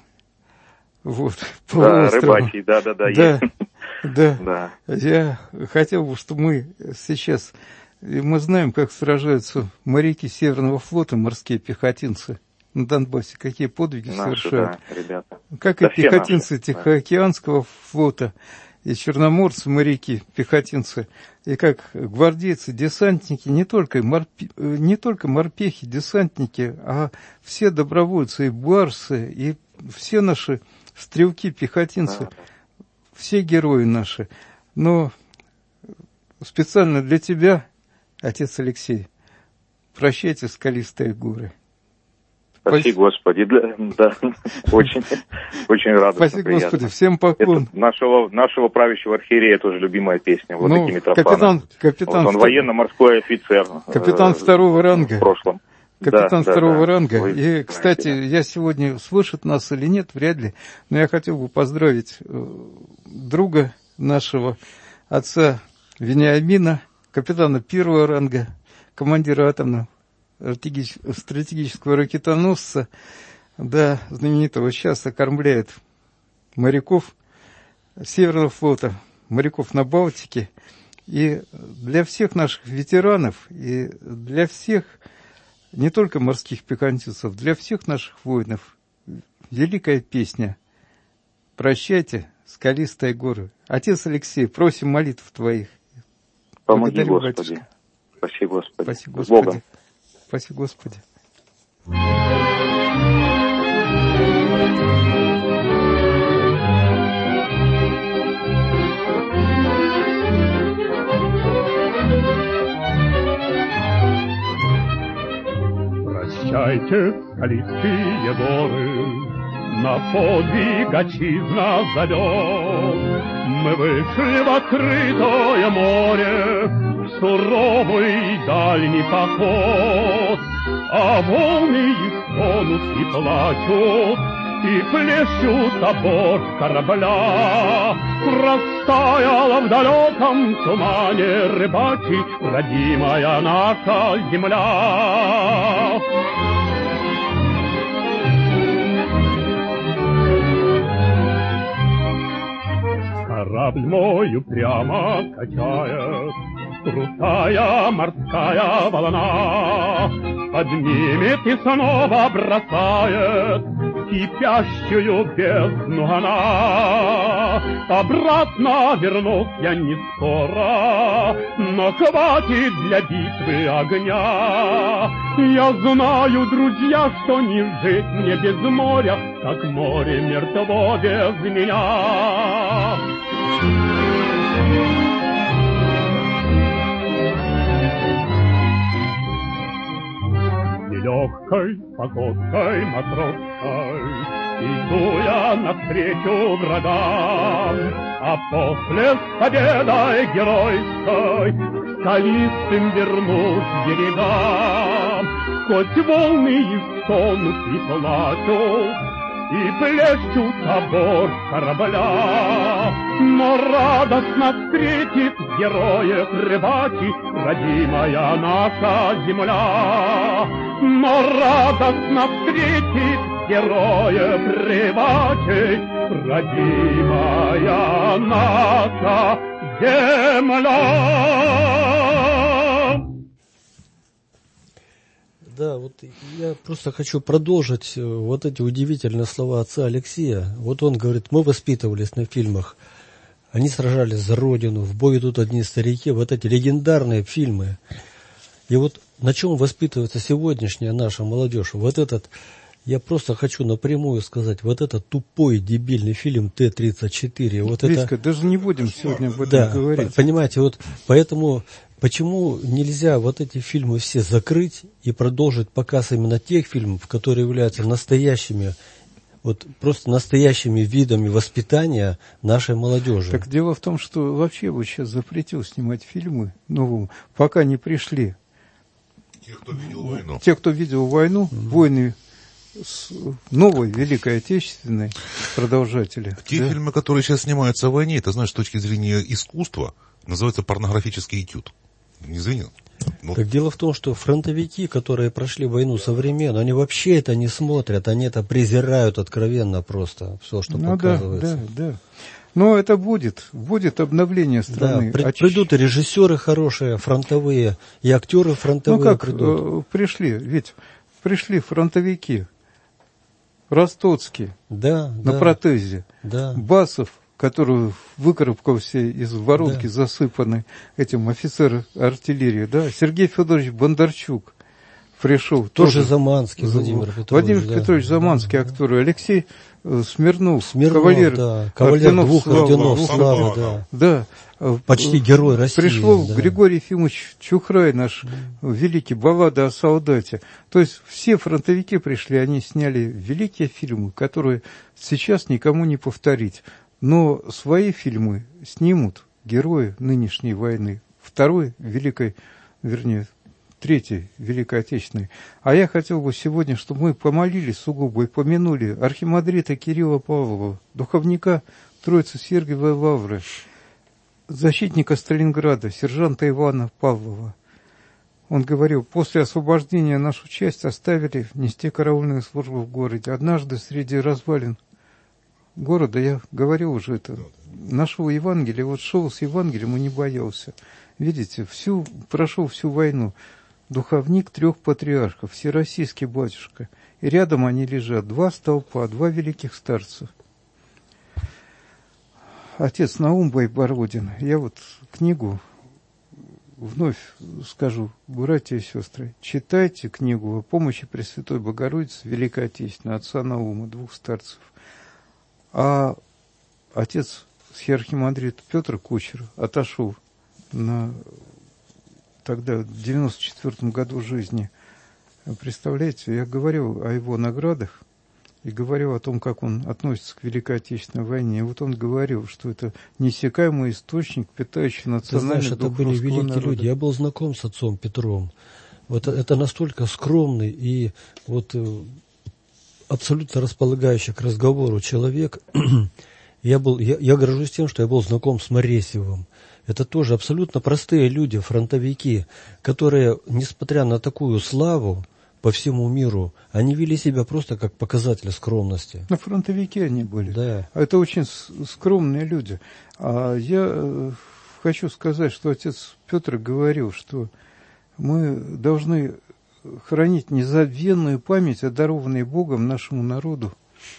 вот, да, рыбачий, да, да, да, да, да, да. Я хотел бы, чтобы мы сейчас, мы знаем, как сражаются моряки Северного флота, морские пехотинцы на Донбассе, какие подвиги наши, совершают. Да, ребята. Как да и пехотинцы наши, Тихоокеанского да. флота, и черноморцы, моряки, пехотинцы, и как гвардейцы, десантники, не только, морпи, не только морпехи, десантники, а все добровольцы, и барсы, и все наши стрелки, пехотинцы, а. все герои наши. Но специально для тебя, отец Алексей, прощайте скалистые горы. Спаси Господи, да, да. очень, очень радостно. Спаси Господи, всем поклон. Это нашего, нашего правящего архиерея тоже любимая песня, вот ну, такими тропами. Капитан, капитан вот он военно-морской офицер. Капитан э, второго ранга. В прошлом. Капитан да, второго да, ранга. да. И, кстати, я сегодня, слышит нас или нет, вряд ли, но я хотел бы поздравить друга нашего, отца Вениамина, капитана первого ранга, командира атомного стратегического ракетоносца, да, знаменитого, сейчас окормляет моряков Северного флота, моряков на Балтике. И для всех наших ветеранов, и для всех, не только морских пехотинцев, для всех наших воинов великая песня «Прощайте, скалистые горы». Отец Алексей, просим молитв твоих. Помоги, Господи. Батюшка. Спаси Господи. Спаси Господи. Богом. Спаси Господи. Прощайте, скалистые горы, на подвиг отчизна зовет. Мы вышли в открытое море, в суровый дальний поход, а волны их тонут и плачут, и плещут о борт корабля. Растаяла в далеком тумане рыбачий родимая наша земля. Корабль мой упрямо качает крутая морская волна, поднимет и снова бросает, кипящую бездну она. Обратно вернусь я не скоро, но хватит для битвы огня. Я знаю, друзья, что не жить мне без моря, как море мертво без меня. Нелегкой походкой матросской иду я навстречу врагам, а после с победой геройской к скалистым вернусь берегам. Хоть волны и стонут и плачут, и плещут о борт корабля, но радостно встретит героев рыбачий родимая наша земля. Но радостно встретит героев рыбачий родимая наша земля. Да, вот я просто хочу продолжить вот эти удивительные слова отца Алексея. Вот он говорит, мы воспитывались на фильмах, они сражались за Родину, в бой идут одни старики, вот эти легендарные фильмы. И вот на чем воспитывается сегодняшняя наша молодежь? Вот этот, я просто хочу напрямую сказать, вот этот тупой, дебильный фильм Т тридцать четыре. Вот Близко, это... даже не будем сегодня об этом да, говорить. Понимаете, вот поэтому... Почему нельзя вот эти фильмы все закрыть и продолжить показ именно тех фильмов, которые являются настоящими, вот просто настоящими видами воспитания нашей молодежи? Так дело в том, что вообще вот сейчас запретил снимать фильмы новым, пока не пришли. Те, кто видел войну. Те, кто видел войну, mm-hmm. войны с новой Великой Отечественной, продолжатели. Те да? фильмы, которые сейчас снимаются о войне, это, знаешь, с точки зрения искусства, называется порнографический этюд. Извини. Ну. Так дело в том, что фронтовики, которые прошли войну современную, они вообще это не смотрят, они это презирают откровенно просто, все, что ну, показывается. Да, да, да. Но это будет, будет обновление страны. Да, при, а придут и режиссеры хорошие, фронтовые, и актеры фронтовые ну, как придут. Э, пришли, ведь пришли фронтовики, Ростоцкий да, на да, протезе, да. Басов, который выкарабкался из воронки, да. засыпанный этим офицером артиллерии, да, Сергей Федорович Бондарчук пришел. Тоже, тоже Заманский, Владимир Петрович. Владимир да. Петрович Заманский, да. актеры. Алексей э, Смирнов, Смирнов, кавалер, да. кавалер орденов двух славы, орденов славы, да. да. Почти герой России. Пришел да. Григорий Ефимович Чухрай, наш да. великий, баллада о солдате. То есть все фронтовики пришли, они сняли великие фильмы, которые сейчас никому не повторить. Но свои фильмы снимут герои нынешней войны, второй великой, вернее, третьей Великой Отечественной. А я хотел бы сегодня, чтобы мы помолились сугубо и помянули архимандрита Кирилла Павлова, духовника Троицы Сергиевой Лавры, защитника Сталинграда, сержанта Ивана Павлова. Он говорил, после освобождения нашу часть оставили нести караульную службу в городе. Однажды среди развалин города, я говорил уже это, нашел Евангелие, вот шел с Евангелием и не боялся. Видите, всю, прошел всю войну. Духовник трех патриархов, всероссийский батюшка. И рядом они лежат, два столпа, два великих старца. Отец Наум Байбородин. Я вот книгу, вновь скажу, братья и сестры, читайте книгу «О помощи Пресвятой Богородицы Великой Отечественной», отца Наума, двух старцев. А отец архимандрит Петр Кучер отошел на, тогда, в девяносто четвёртом году жизни. Представляете, я говорил о его наградах и говорил о том, как он относится к Великой Отечественной войне. И вот он говорил, что это неиссякаемый источник, питающий национальный дух русского народа. Ты знаешь, это были великие люди. Я был знаком с отцом Петром. Вот это настолько скромный и вот абсолютно располагающий к разговору человек. я, был, я, я горжусь тем, что я был знаком с Моресьевым. Это тоже абсолютно простые люди, фронтовики, которые, несмотря на такую славу по всему миру, они вели себя просто как показатель скромности. На фронтовики они были. Да. Это очень скромные люди. А я хочу сказать, что отец Петр говорил, что мы должны хранить незабвенную память о дарованной Богом нашему народу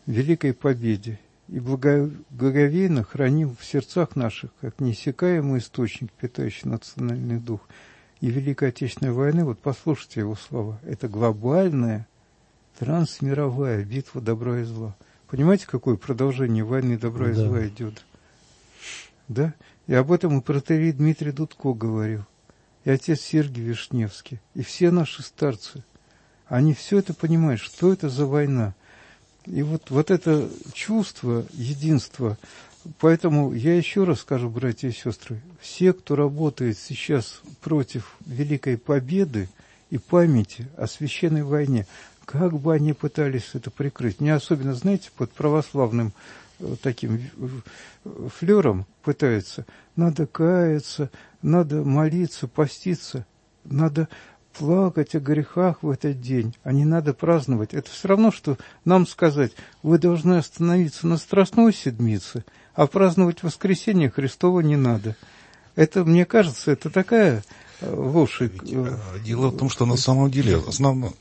великой победе и благоговейно храним в сердцах наших, как неиссякаемый источник, питающий национальный дух, и Великой Отечественной войны, вот послушайте его слова, это глобальная трансмировая битва добра и зла. Понимаете, какое продолжение войны добра и да. зла идет? Да? И об этом и протоиерей Дмитрий Дудко говорил, и отец Сергий Вишневский, и все наши старцы. Они все это понимают, что это за война. И вот, вот это чувство единства. Поэтому я еще раз скажу, братья и сестры, все, кто работает сейчас против Великой Победы и памяти о священной войне, как бы они пытались это прикрыть. Мне особенно, знаете, под православным таким флером пытаются. Надо каяться, надо молиться, поститься, надо плакать о грехах в этот день, а не надо праздновать. Это все равно, что нам сказать, вы должны остановиться на Страстной Седмице, а праздновать воскресенье Христово не надо. Это, мне кажется, это такая ложь. Дело в том, что на самом деле основное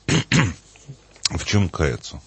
в чем каяться.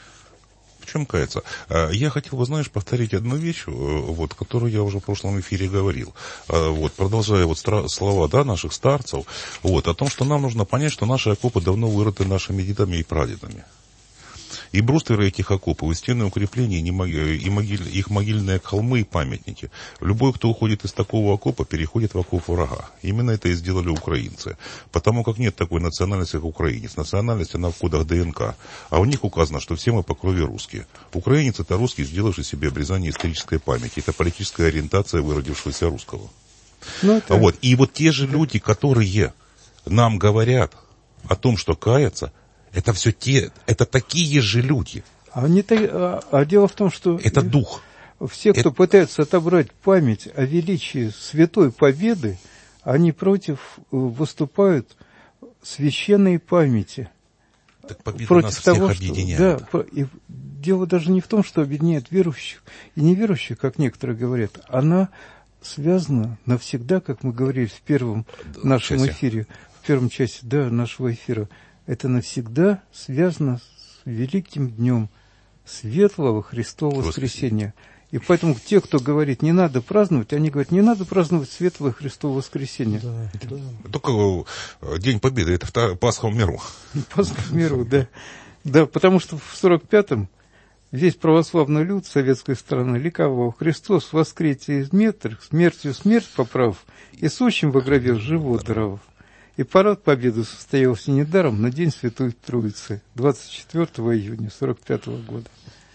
В чем каяться? Я хотел бы, знаешь, повторить одну вещь, вот, которую я уже в прошлом эфире говорил. Вот, продолжая вот слова, да, наших старцев, вот, о том, что нам нужно понять, что наши окопы давно вырыты нашими дедами и прадедами. И брустверы этих окопов, и стены укреплений, и, могиль, их могильные холмы и памятники. Любой, кто уходит из такого окопа, переходит в окоп врага. Именно это и сделали украинцы. Потому как нет такой национальности, как украинец. Национальность, она в кодах ДНК. А у них указано, что все мы по крови русские. Украинец — это русский, сделавший себе обрезание исторической памяти. Это политическая ориентация выродившегося русского. Это... Вот. И вот те же люди, которые нам говорят о том, что каяться, это все те, это такие же люди. А, не, а, а дело в том, что... Это дух. Все, кто это... пытается отобрать память о величии Святой Победы, они против выступают священной памяти. Так победа против нас того, всех объединяет. Да, и дело даже не в том, что объединяет верующих и неверующих, как некоторые говорят. Она связана навсегда, как мы говорили в первом да, нашем часе. эфире, в первом часе да, нашего эфира. Это навсегда связано с великим днем Светлого Христового воскресения. И поэтому те, кто говорит, не надо праздновать, они говорят, не надо праздновать Светлое Христово воскресенье. Да, да. Только День Победы, это Пасха в миру. Пасха в миру, да. Да, потому что в сорок пятом весь православный люд советской страны ликовал. Христос воскресе из мертвых, смертью смерть поправ, и сущим во гробе живот даровав. И парад Победы состоялся недаром на День Святой Троицы, двадцать четвёртого июня сорок пятого года.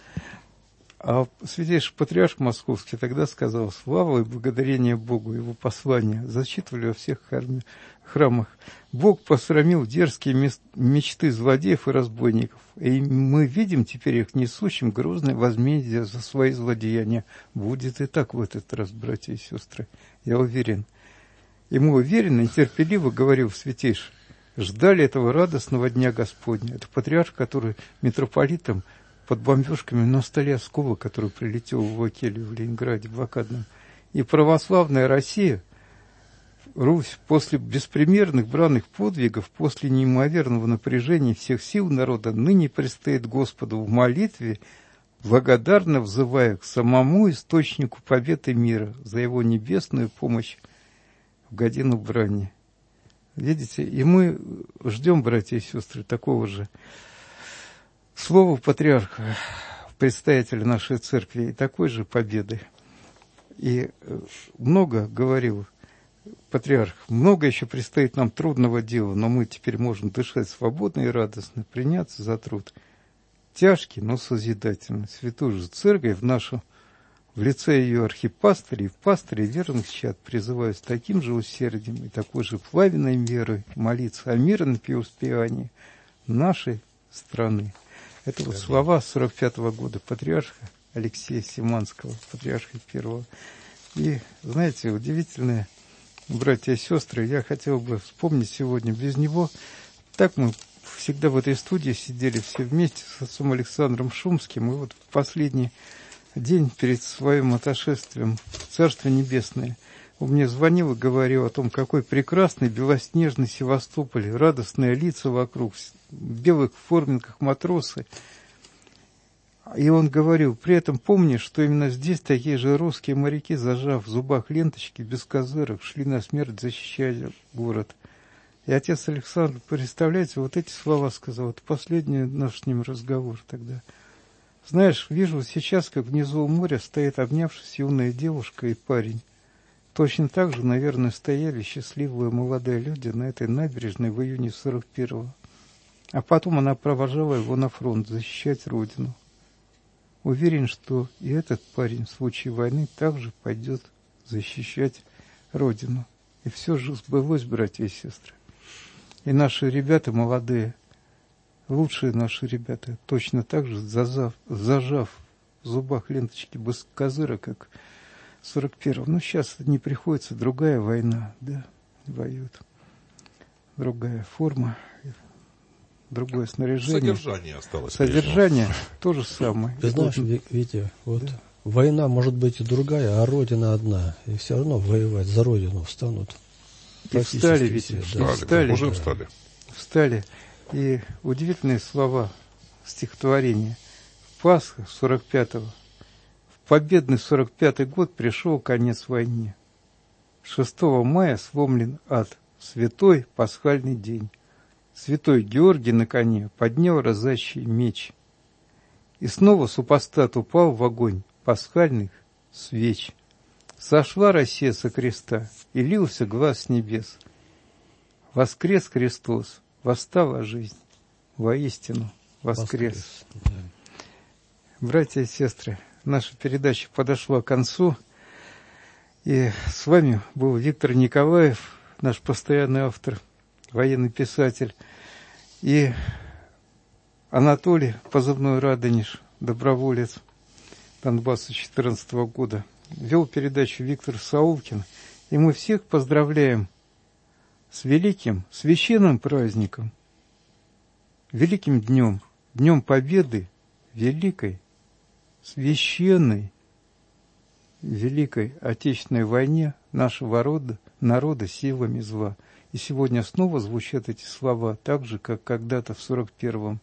А святейший патриарх Московский тогда сказал: слава и благодарение Богу, его послания зачитывали во всех храмах. Бог посрамил дерзкие мечты злодеев и разбойников, и мы видим теперь их несущим грозное возмездие за свои злодеяния. Будет и так в этот раз, братья и сестры, я уверен. И мы уверенно и терпеливо, говорил святейший, ждали этого радостного дня Господня. Это патриарх, который митрополитом под бомбежками на столе Оскола, который прилетел в его келью в Ленинграде блокадном. И православная Россия, Русь, после беспримерных бранных подвигов, после неимоверного напряжения всех сил народа, ныне предстоит Господу в молитве, благодарно взывая к самому источнику победы мира за его небесную помощь в годину брани. Видите, и мы ждем, братья и сестры, такого же слова патриарха, предстоятеля нашей церкви, и такой же победы. И много говорил патриарх, много еще предстоит нам трудного дела, но мы теперь можем дышать свободно и радостно, приняться за труд. Тяжкий, но созидательный. Святую же церковь в нашу в лице ее архипастырей, пастырей верных чад призываю с таким же усердием и такой же пламенной мерой молиться о мирном преуспеянии нашей страны. Это вот слова сорок пятого года патриарха Алексея Симанского, патриарха первого. И, знаете, удивительные братья и сестры, я хотел бы вспомнить сегодня без него. Так мы всегда в этой студии сидели все вместе с отцом Александром Шумским, и вот в последний день перед своим отошествием в Царство Небесное он мне звонил и говорил о том, какой прекрасный белоснежный Севастополь, радостные лица вокруг, в белых форменках матросы. И он говорил, при этом помни, что именно здесь такие же русские моряки, зажав в зубах ленточки, без козырок, шли на смерть, защищая город. И отец Александр, представляете, вот эти слова сказал, это последний наш с ним разговор тогда. Знаешь, вижу сейчас, как внизу у моря стоит, обнявшись, юная девушка и парень. Точно так же, наверное, стояли счастливые молодые люди на этой набережной в июне сорок первого. А потом она провожала его на фронт защищать родину. Уверен, что и этот парень в случае войны также пойдет защищать родину. И все же сбылось, братья и сестры. И наши ребята молодые, лучшие наши ребята, точно так же, зажав, зажав в зубах ленточки без козыра, как в сорок первом. Ну, сейчас не приходится, другая война, да, воюют. Другая форма, другое снаряжение. Содержание осталось. Содержание то же самое. Ты знаешь, Витя, вот да. Война может быть и другая, а Родина одна. И все равно воевать за Родину встанут. И встали, Витя, встали, встали, уже встали. Встали. И удивительные слова стихотворения. В Пасху сорок пятого, в победный сорок пятый год пришел конец войне. шестого мая сломлен ад, святой пасхальный день. Святой Георгий на коне поднял разящий меч. И снова супостат упал в огонь пасхальных свеч. Сошла Россия со креста, и лился глаз с небес. Воскрес Христос, восстала жизнь, воистину воскрес. воскрес да. Братья и сестры, наша передача подошла к концу. И с вами был Виктор Николаев, наш постоянный автор, военный писатель, и Анатолий, позывной Радонеж, доброволец Донбасса четырнадцатого года. Вел передачу Виктор Саулкин, и мы всех поздравляем с великим, священным праздником, великим днем, Днем Победы, великой, священной, великой Отечественной войне нашего рода, народа силами зла. И сегодня снова звучат эти слова, так же, как когда-то в сорок первом.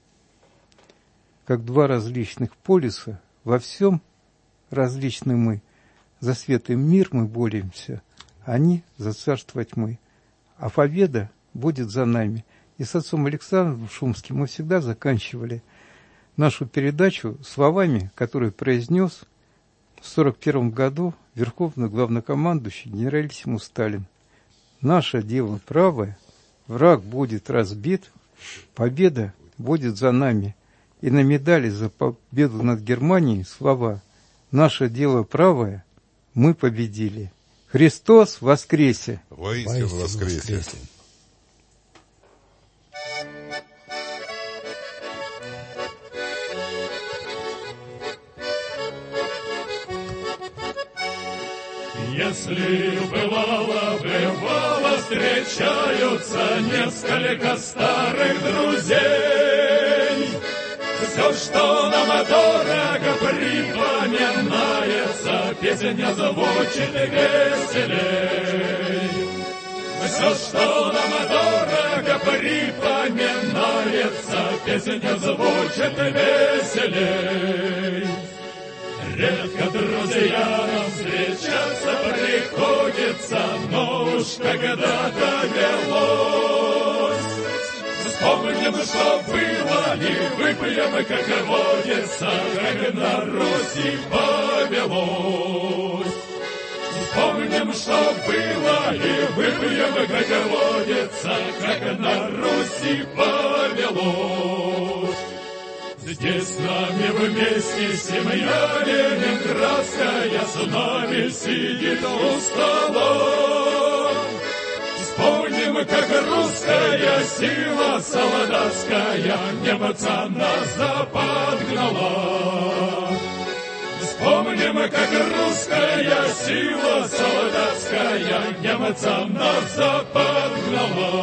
Как два различных полюса, во всем различны мы. За свет и мир мы боремся, они за царство тьмы. А победа будет за нами. И с отцом Александром Шумским мы всегда заканчивали нашу передачу словами, которые произнес в сорок первом году Верховный Главнокомандующий генералиссимус Сталин. Наше дело правое, враг будет разбит, победа будет за нами. И на медали за победу над Германией слова «Наше дело правое, мы победили». Христос воскресе! Воистину воскресе! воскресе. Если бывало, бывало, встречаются несколько старых друзей, все, что нам дорого, припоминается, песня звучит веселей. Все, что нам дорого, припоминается, песня звучит веселей. Редко друзьям встречаться приходится, но уж когда довелось. Вспомним, что было, и выпьем, как водится, как на Руси повелось. Вспомним, что было, и выпьем, как водится, как на Руси повелось. Здесь с нами вместе семья ленинградская, с нами сидит у стола. Вспомним, как русская сила солдатская немца на запад гнала. Вспомним, как русская сила солдатская немца на запад гнала.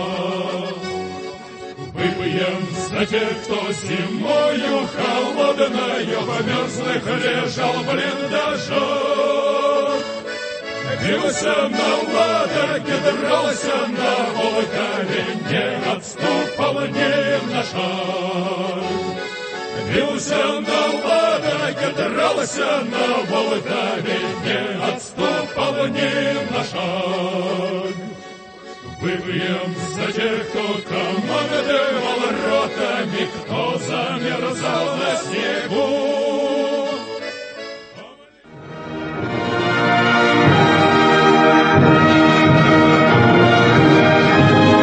Выпьем за тех, кто зимою холодною в мерзлых лежал в блиндажах. Бился на ладоге, дрался на Волкове, не отступал ни на шаг. бился на Ладоге, дрался на Волгаве, не отступал ни на шаг. Выпьем за тех, кто командовал ротами, кто замерзал на снегу.